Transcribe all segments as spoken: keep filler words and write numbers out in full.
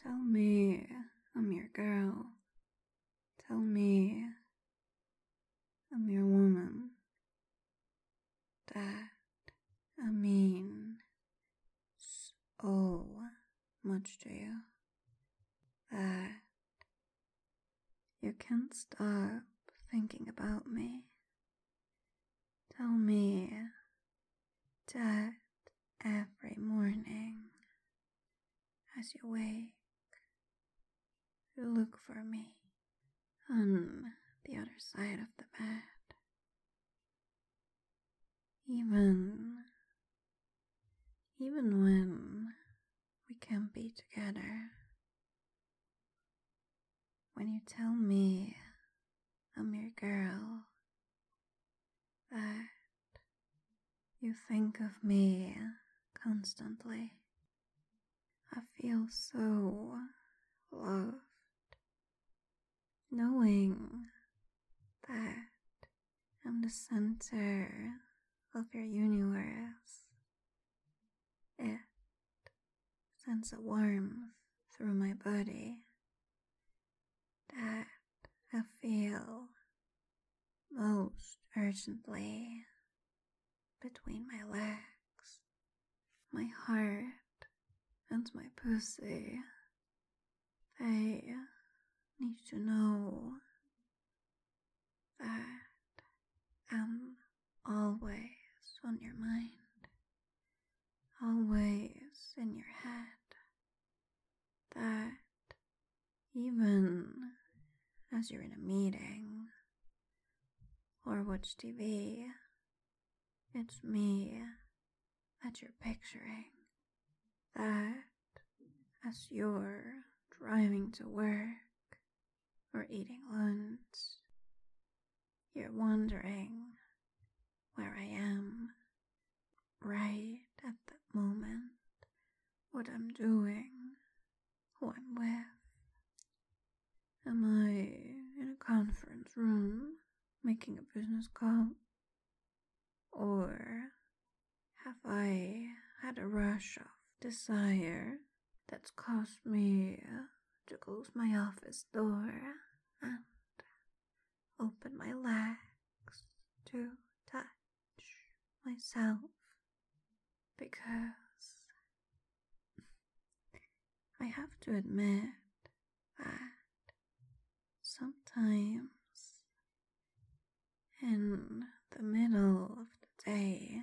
Tell me I'm your girl. Tell me I'm your woman. That I mean so much to you that you can't stop thinking about me. Tell me that every morning as you wake, you look for me on the other side of the bed. Even, even when we can't be together. When you tell me I'm your girl, that you think of me constantly, I feel so loved, knowing that I'm the center of your universe. It sends a warmth through my body that I feel most urgently between my legs, my heart and my pussy. They need to know that I'm always on your mind, always in your head, that even as you're in a meeting or watch T V, it's me that you're picturing, that as you're driving to work or eating lunch, you're wondering where I am right at that moment, what I'm doing, who I'm with. Am I in a conference room making a business call? Or have I had a rush of desire that's caused me to close my office door and open my legs to touch myself? Because I have to admit that sometimes in the middle of the day,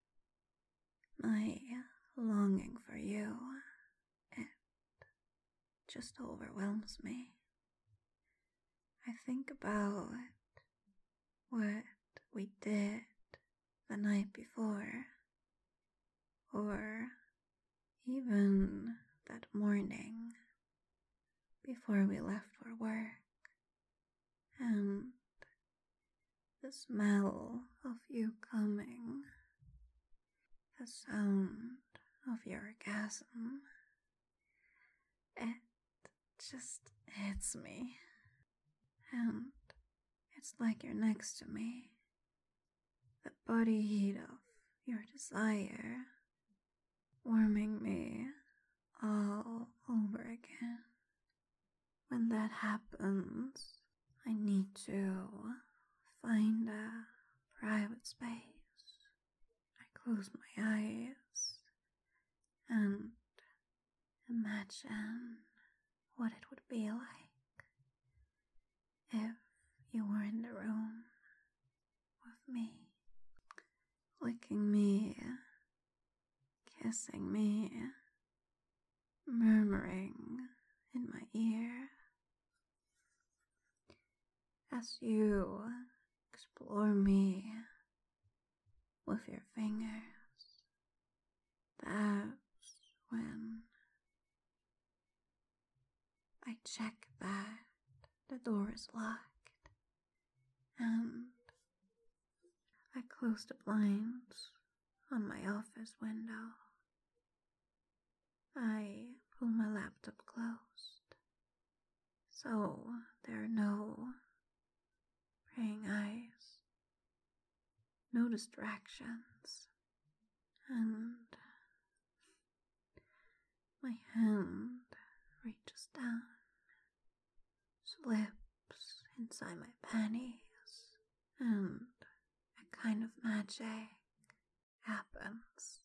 my longing for you, it just overwhelms me. I think about what we did the night before, or even that morning before we left for work, and the smell of you coming, the sound of your orgasm, it just hits me, and it's like you're next to me, the body heat of your desire warming me all over again. When that happens, I need to find a private space. I close my eyes and imagine what it would be like if you were in the room with me, licking me, kissing me, murmuring in my ear as you explore me with your fingers. That's when I check that the door is locked and I close the blinds on my office window. I pull my laptop closed so there are no praying eyes, no distractions, and my hand reaches down, slips inside my panties, and a kind of magic happens.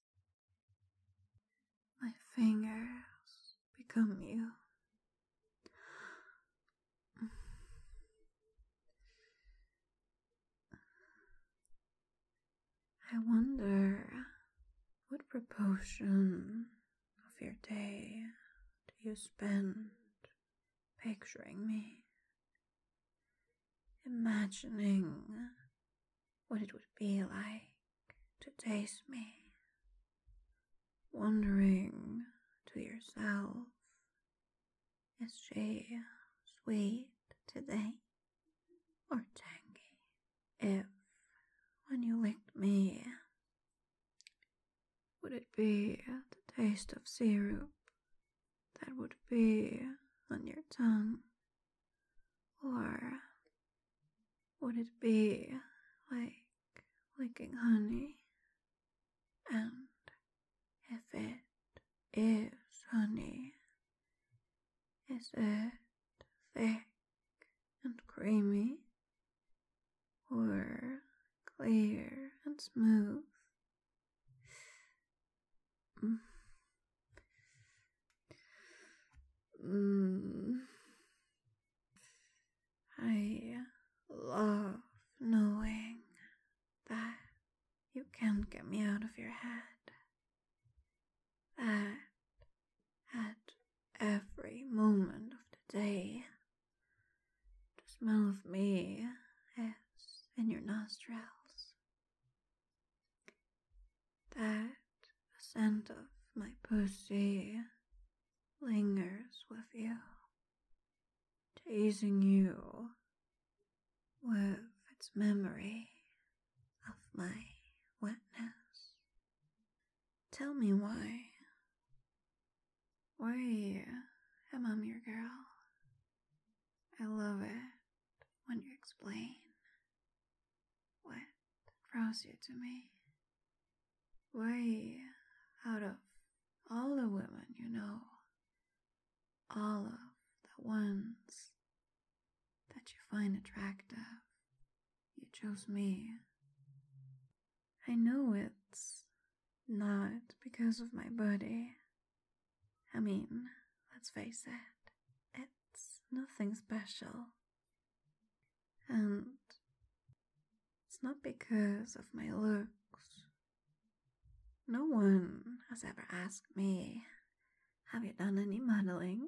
My fingers become you. I wonder what proportion of your day do you spend picturing me, imagining what it would be like to taste me, wondering to yourself, is she sweet today or tangy? If, when you licked me, would it be the taste of syrup that would be on your tongue? Or would it be like licking honey? And if it is honey, is it thick and creamy? Or clear and smooth? Mm. Mm. I love knowing that you can't get me out of your head. That at every moment of the day, the smell of me is in your nostrils. That the scent of my pussy lingers with you, teasing you with its memory of my wetness. Tell me why. Why am I your girl? I love it when you explain what draws you to me. Why, out of all the women you know, all of the ones that you find attractive, you chose me. I know it's not because of my body. I mean, let's face it, it's nothing special. And it's not because of my looks. No one has ever asked me, have you done any modeling?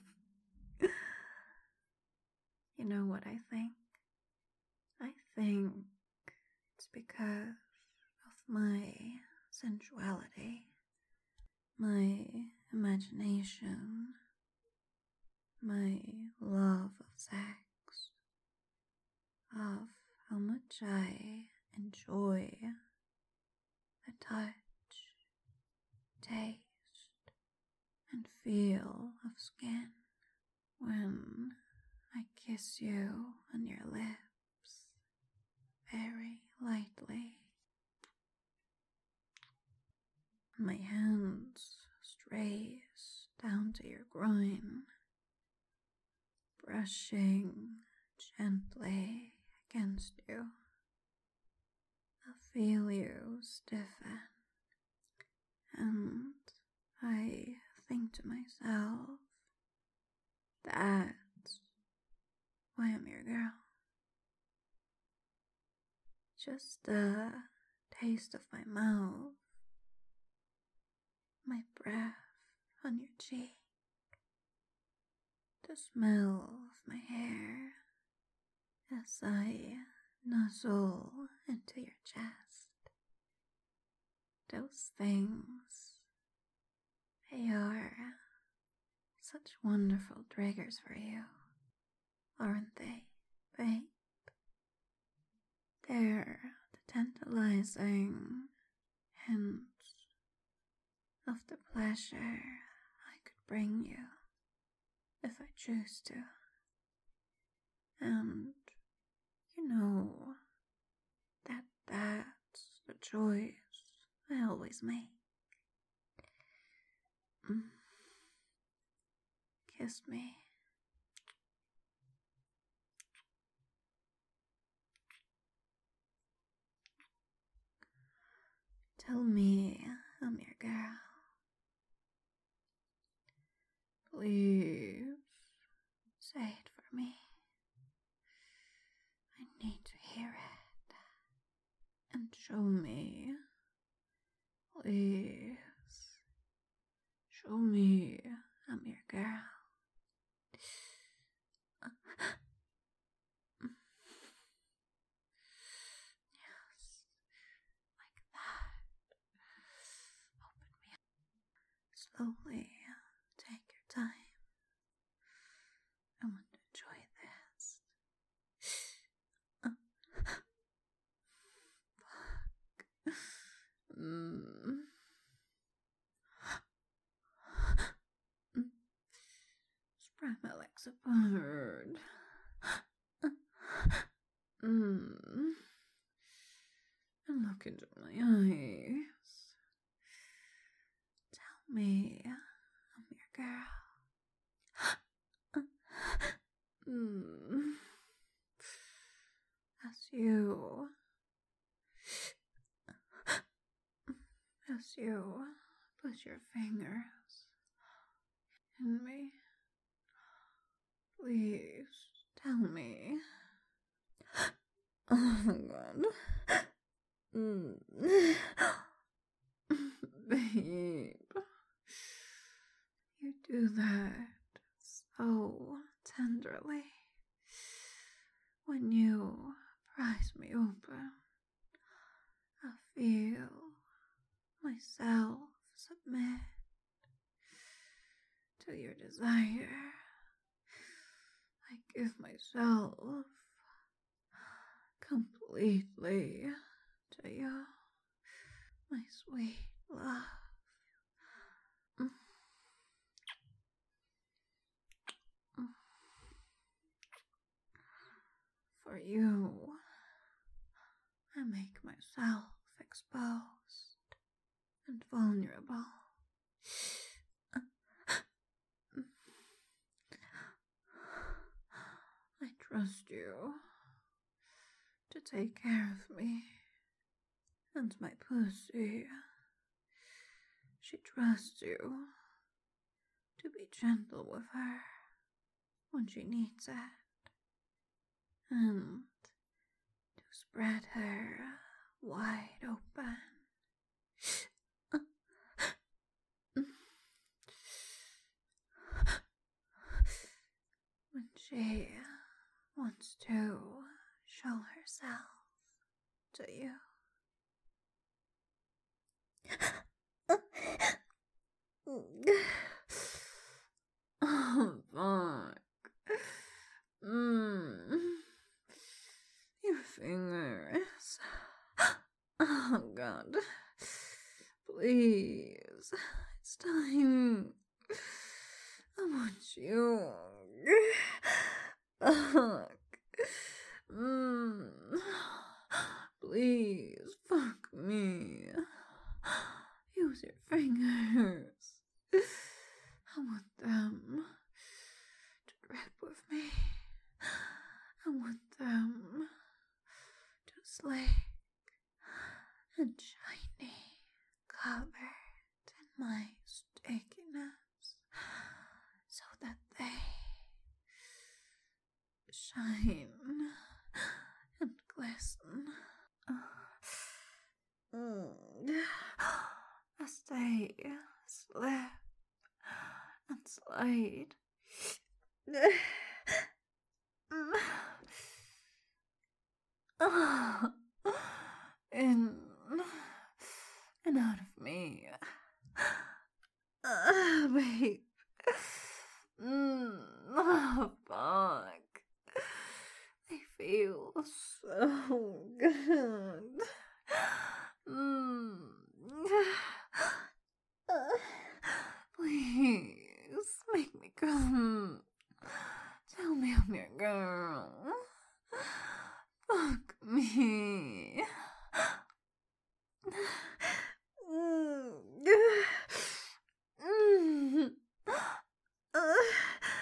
You know what I think? I think it's because of my sensuality, my imagination, my love of sex, of how much I enjoy the touch, taste, and feel of skin when I kiss you on your lips very lightly. My hands strays down to your groin, brushing gently against you. I feel you stiffen, and I think to myself, that's why I'm your girl. Just the taste of my mouth, my breath on your cheek, the smell of my hair as I nuzzle into your chest. Those things, they are such wonderful triggers for you, aren't they, babe? They're the tantalizing hints of the pleasure I could bring you if I choose to. And you know that that's the choice I always make. kiss me. Tell me I'm your girl. Please say it for me. I need to hear it. And show me. Please. Show me I'm your girl. Yes. Like that. Open me up. Slowly. Take your time. I want to enjoy this. Fuck. Mm. Spread my legs apart. Mm. And look into my eyes. Tell me I'm your girl. Mm. As you, as you put your fingers in me, please tell me. Oh my god. Mm. Babe, you do that so tenderly. When you prise me open, I feel myself submit to your desire. I give myself completely to you, my sweet love. For you, I make myself exposed and vulnerable. I trust you to take care of me and my pussy. She trusts you to be gentle with her when she needs it, and to spread her wide open. When she wants to show herself to you. Oh, fuck. Mmm. Your fingers. Oh, God. Please. It's time. I want you. Fuck. Mmm. Please, fuck me. Use your fingers. I want them to drip with me. I want them to slick and shiny, covered in my stickiness, so that they shine and glisten. Mm. As they slip and slide in and out of me. Uh, babe. Mm. Oh, fuck. They feel so good. Mm. Please, make me come. Tell me I'm your girl. Fuck me. Mm. Mm.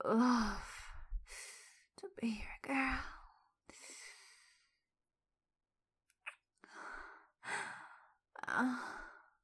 love to be your girl. Uh,